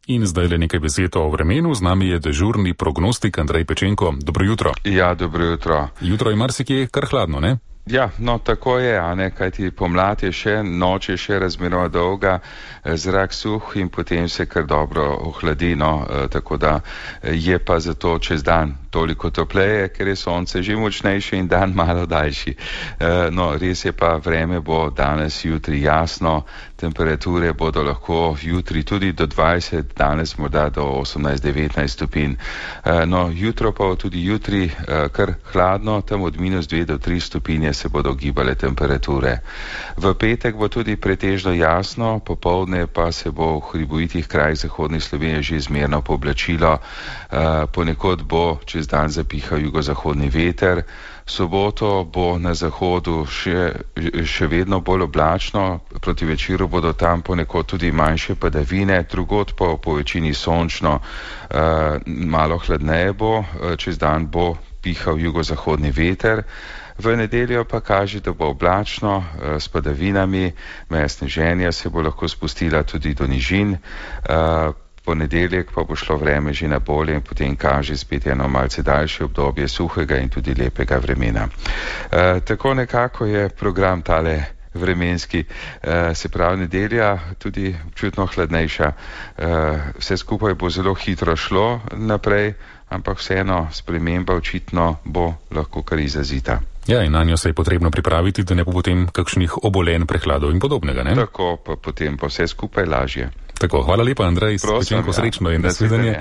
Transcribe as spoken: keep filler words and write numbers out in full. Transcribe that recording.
In zdaj le nekaj besed o vremenu. Z nami je dežurni prognostik Andrej Pečenko. Dobro jutro. Ja, dobro jutro. Jutro je marsikje kar hladno, ne? Ja, no tako je, a ne, kajti pomlad je še, noč je še razmeroma dolga, zrak suh in potem se kar dobro ohladi, no, tako da je pa zato čez dan toliko topleje, ker je sonce že močnejše in dan malo daljši. No, res je pa, vreme bo danes, jutri jasno, temperature bodo lahko jutri tudi do dvajset, danes morda do osemnajst devetnajst stopinj. No, jutro pa tudi jutri kar hladno, tam od minus dve do tri stopinje se bodo gibale temperature. V petek bo tudi pretežno jasno, popoldne pa se bo v hribovitih krajih zahodne Slovenije že zmerno pooblačilo, ponekod bo čez dan zapihal jugozahodni veter. Soboto bo na zahodu še, še vedno bolj oblačno, proti večeru bodo tam ponekod tudi manjše padavine, drugod pa po večini sončno, malo hladneje bo, čez dan bo pihal jugozahodni veter. V nedeljo pa kaže, da bo oblačno s padavinami, meja sneženja se bo lahko spustila tudi do nižin. Ponedeljek pa bo šlo vreme že na bolje in potem kaže spet eno malce daljše obdobje suhega in tudi lepega vremena. E, tako nekako je program tale vremenski, e, se pravi nedelja tudi občutno hladnejša. E, vse skupaj bo zelo hitro šlo naprej, ampak vseeno sprememba očitno bo lahko kar izrazita. Ja, in na njo se je potrebno pripraviti, da ne bo potem kakšnih obolenj, prehladov in podobnega, ne? Tako, pa potem pa vse skupaj lažje. Tako, hvala lepa, Andrej, Prosim, Pečenko, srečno in nasvidenje.